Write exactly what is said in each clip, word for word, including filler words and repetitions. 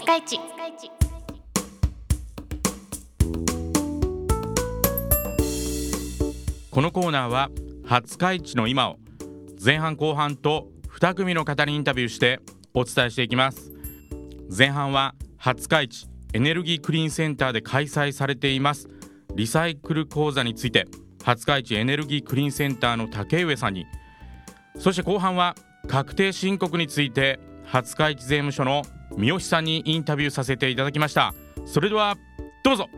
日市。 このコーナーは廿日市の今を前半後半とに組の方にインタビューしてお伝えしていきます。前半は廿日市エネルギークリーンセンターで開催されていますリサイクル講座について、廿日市エネルギークリーンセンターの竹上さんに、そして後半は確定申告について廿日市税務署の三好さんにインタビューさせていただきました。それではどうぞ。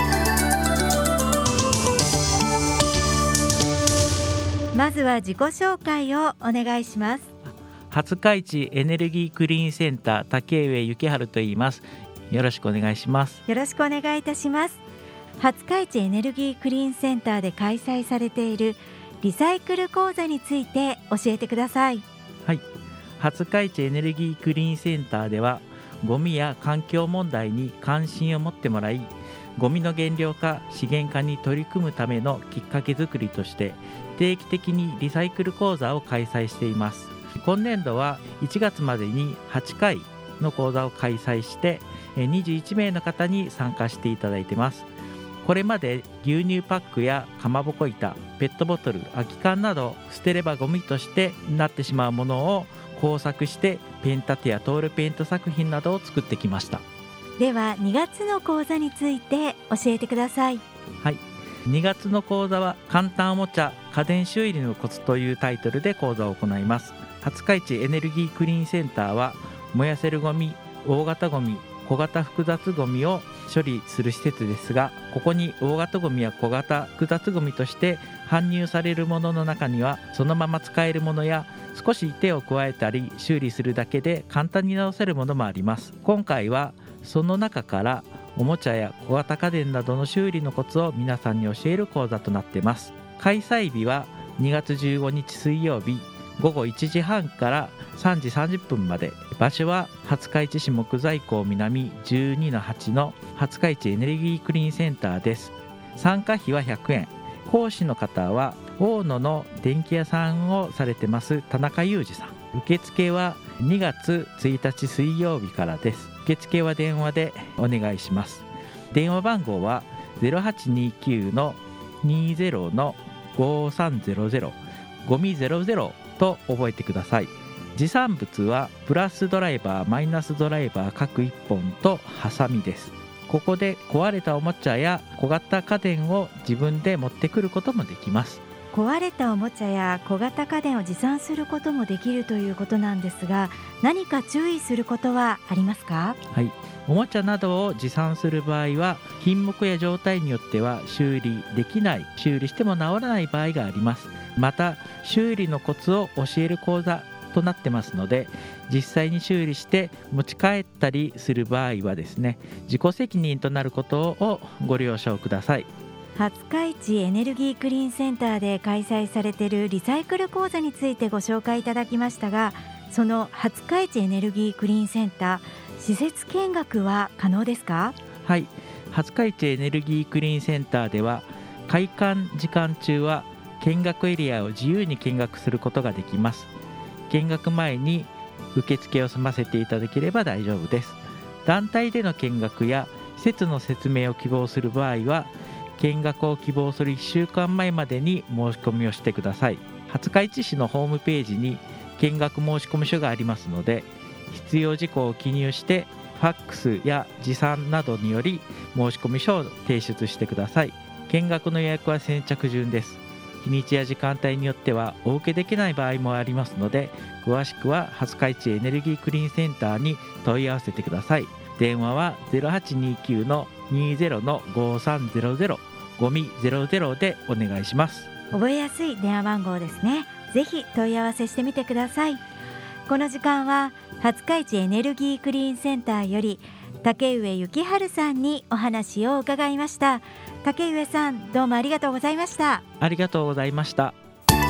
まずは自己紹介をお願いします。 廿日市エネルギークリーンセンター竹上幸春と言います。よろしくお願いします。 よろしくお願いいたします。廿日市エネルギークリーンセンターで開催されているリサイクル講座について教えてください。 はい、廿日市エネルギークリーンセンターではゴミや環境問題に関心を持ってもらい、ゴミの減量化資源化に取り組むためのきっかけ作りとして定期的にリサイクル講座を開催しています。今年度はいちがつまでにはちかいの講座を開催してにじゅういちめいの方に参加していただいています。これまで牛乳パックやかまぼこ板、ペットボトル、空き缶など捨てればゴミとしてなってしまうものを工作してペン立てやトールペイント作品などを作ってきました。 ではにがつの講座について教えてください。 はい、にがつの講座は簡単おもちゃ家電修理のコツというタイトルで講座を行います。廿日市エネルギークリーンセンターは燃やせるゴミ、大型ゴミ、小型複雑ゴミを処理する施設ですが、ここに大型ゴミや小型複雑ゴミとして搬入されるものの中にはそのまま使えるものや少し手を加えたり修理するだけで簡単に直せるものもあります。今回はその中からおもちゃや小型家電などの修理のコツを皆さんに教える講座となっています。開催日はにがつじゅうごにち水曜日ごごいちじはんからさんじさんじゅっぷんまで。場所は廿日市市木材港南 じゅうにのはち の廿日市エネルギークリーンセンターです。参加費はひゃくえん。講師の方は大野の電気屋さんをされてます田中裕二さん。受付はにがつついたち水曜日からです。受付は電話でお願いします。電話番号は ゼロはちにきゅうのにじゅうのごさんゼロゼロ ゴミゼロゼロと覚えてください。持参物はプラスドライバー、マイナスドライバー各いっぽんとハサミです。ここで壊れたおもちゃや小型家電を自分で持ってくることもできます。 壊れたおもちゃや小型家電を持参することもできるということなんですが、何か注意することはありますか？ はい、おもちゃなどを持参する場合は品目や状態によっては修理できない、修理しても治らない場合があります。また修理のコツを教える講座となってますので、実際に修理して持ち帰ったりする場合はですね、自己責任となることをご了承ください。 廿日市エネルギークリーンセンターで開催されているリサイクル講座についてご紹介いただきましたが、その廿日市エネルギークリーンセンター、施設見学は可能ですか？ はい、廿日市エネルギークリーンセンターでは開館時間中は見学エリアを自由に見学することができます。見学前に受付を済ませていただければ大丈夫です。団体での見学や施設の説明を希望する場合は見学を希望するいっしゅうかんまえまでに申し込みをしてください。廿日市市のホームページに見学申込書がありますので、必要事項を記入してファックスや持参などにより申込書を提出してください。見学の予約は先着順です。日にちや時間帯によってはお受けできない場合もありますので、詳しくは廿日市エネルギークリーンセンターに問い合わせてください。電話は ゼロはちにきゅうのにじゅうのごさんゼロゼロ ゴミゼロゼロでお願いします。 覚えやすい電話番号ですね。ぜひ問い合わせしてみてください。この時間は廿日市エネルギークリーンセンターより竹上幸春さんにお話を伺いました。竹上さん、どうもありがとうございました。 ありがとうございました。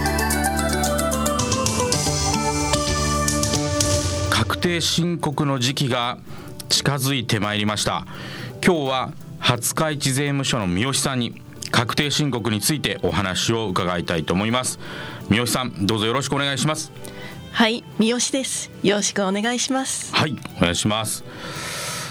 確定申告の時期が近づいてまいりました。今日は廿日市税務署の三好さんに確定申告についてお話を伺いたいと思います。三好さん、どうぞよろしくお願いします。 はい、三好です。よろしくお願いします。 はい、お願いします。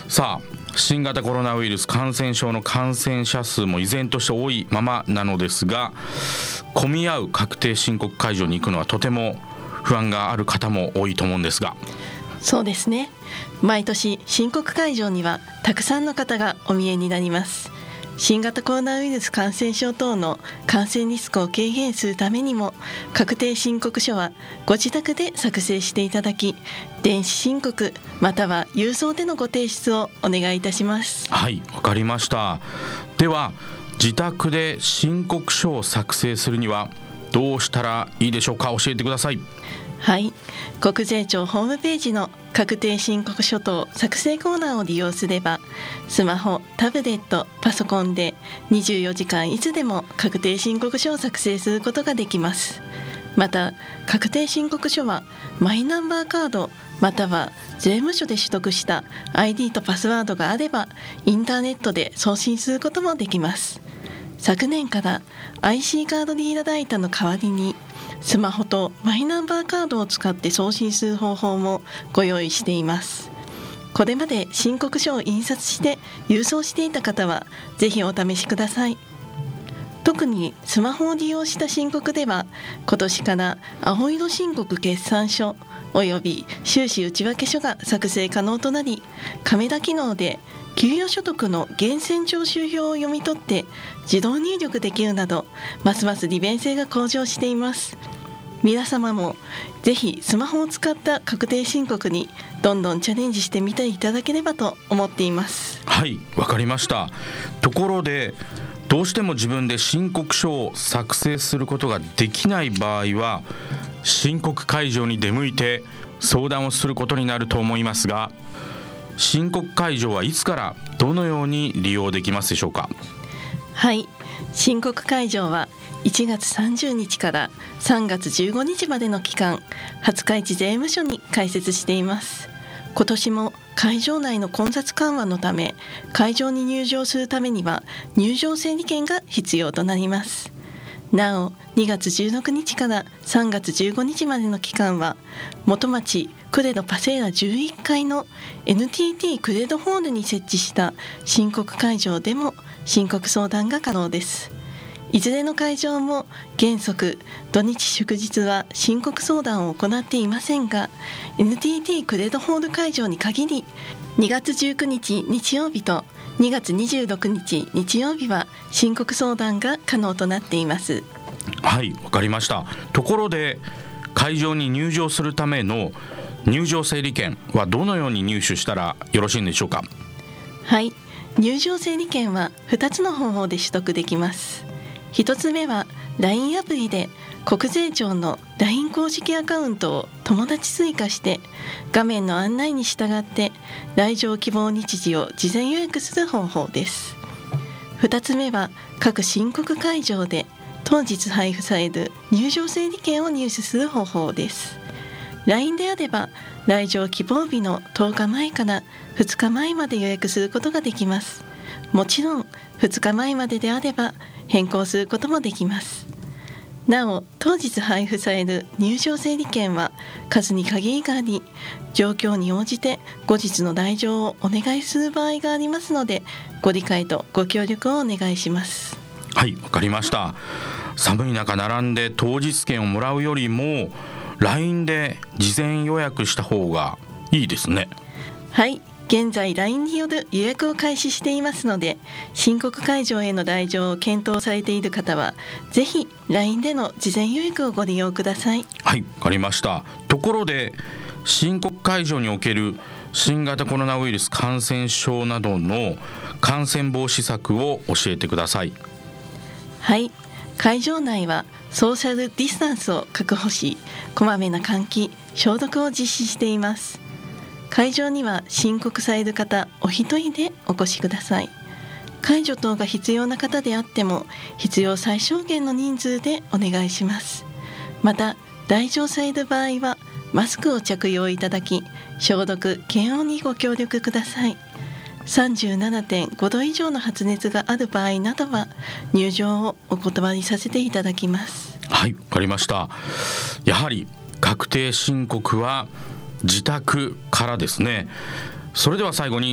さあ、新型コロナウイルス感染症の感染者数も依然として多いままなのですが、混み合う確定申告会場に行くのはとても不安がある方も多いと思うんですが。 そうですね。毎年申告会場にはたくさんの方がお見えになります。新型コロナウイルス感染症等の感染リスクを軽減するためにも、確定申告書はご自宅で作成していただき、電子申告または郵送でのご提出をお願いいたします。 はい、わかりました。では、自宅で申告書を作成するにはどうしたらいいでしょうか。教えてください。 はい、国税庁ホームページの確定申告書等作成コーナーを利用すれば、スマホ、タブレット、パソコンでにじゅうよじかんいつでも確定申告書を作成することができます。また、確定申告書はマイナンバーカードまたは税務署で取得した アイディー とパスワードがあれば、インターネットで送信することもできます。昨年から アイシー カードリーダーライターの代わりにスマホとマイナンバーカードを使って送信する方法もご用意しています。これまで申告書を印刷して郵送していた方はぜひお試しください。特にスマホを利用した申告では、今年から青色申告決算書および収支内訳書が作成可能となり、カメラ機能で給与所得の源泉徴収票を読み取って自動入力できるなど、ますます利便性が向上しています。皆様もぜひスマホを使った確定申告にどんどんチャレンジしてみていただければと思っています。 はい、わかりました。ところで、どうしても自分で申告書を作成することができない場合は、申告会場に出向いて相談をすることになると思いますが、申告会場はいつからどのように利用できますでしょうか。 はい、申告会場はいちがつさんじゅうにちからさんがつじゅうごにちまでの期間、廿日市税務署に開設しています。今年も会場内の混雑緩和のため、会場に入場するためには入場整理券が必要となります。なお、にがつじゅうろくにちからさんがつじゅうごにちまでの期間は、元町クレドパセーラじゅういっかいの エヌティーティー クレドホールに設置した申告会場でも申告相談が可能です。いずれの会場も原則土日祝日は申告相談を行っていませんが、 エヌティーティー クレドホール会場に限りにがつじゅうくにち日曜日とにがつにじゅうろくにち日曜日は申告相談が可能となっています。 はい、わかりました。ところで、会場に入場するための入場整理券はどのように入手したらよろしいんでしょうか。 はい、入場整理券はふたつの方法で取得できます。ひとつめは ライン アプリで国税庁の ライン 公式アカウントを友達追加して、画面の案内に従って来場希望日時を事前予約する方法です。ふたつめは各申告会場で当日配布される入場整理券を入手する方法です。 ライン であれば来場希望日のとおかまえからふつかまえまで予約することができます。もちろんふつかまえまでであれば変更することもできます。なお、当日配布される入場整理券は数に限りがあり、状況に応じて後日の来場をお願いする場合がありますので、ご理解とご協力をお願いします。 はい、わかりました。寒い中並んで当日券をもらうよりも ライン で事前予約した方がいいですね。 はい、現在 ライン による予約を開始していますので、申告会場への来場を検討されている方はぜひ ライン での事前予約をご利用ください。 はい、わかりました。ところで、申告会場における新型コロナウイルス感染症などの感染防止策を教えてください。 はい、会場内はソーシャルディスタンスを確保し、こまめな換気・消毒を実施しています。会場には申告される方お一人でお越しください。介助等が必要な方であっても必要最小限の人数でお願いします。また、来場される場合はマスクを着用いただき、消毒・検温にご協力ください。さんじゅうななてんごど以上の発熱がある場合などは入場をお断りさせていただきます。 はい、わかりました。やはり確定申告は自宅からですね。それでは最後に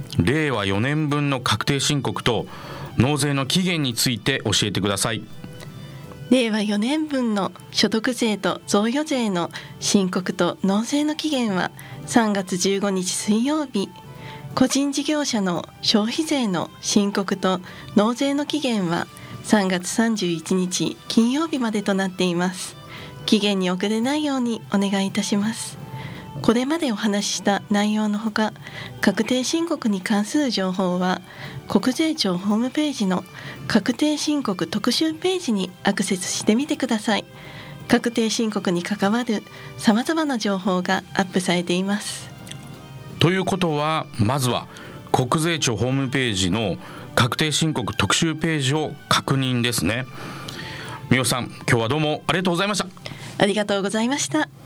れいわよねんぶんの確定申告と納税の期限について教えてください。 れいわよねんぶんの所得税と贈与税の申告と納税の期限はさんがつじゅうごにち水曜日、個人事業者の消費税の申告と納税の期限はさんがつさんじゅういちにち金曜日までとなっています。期限に遅れないようにお願いいたします。これまでお話しした内容のほか、確定申告に関する情報は国税庁ホームページの確定申告特集ページにアクセスしてみてください。確定申告に関わるさまざまな情報がアップされています。 ということは、まずは国税庁ホームページの確定申告特集ページを確認ですね。みおさん、今日はどうもありがとうございました。 ありがとうございました。